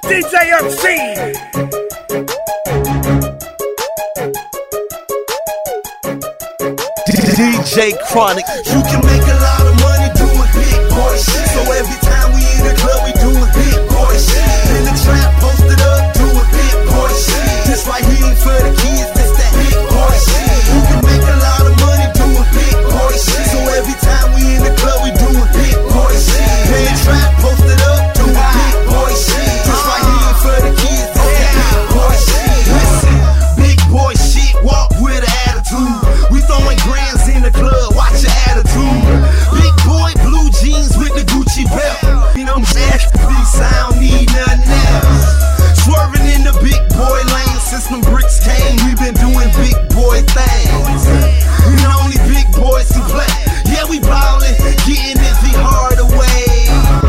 DJ MC. DJ Chronic. You can make a lot of money doing big boy shit.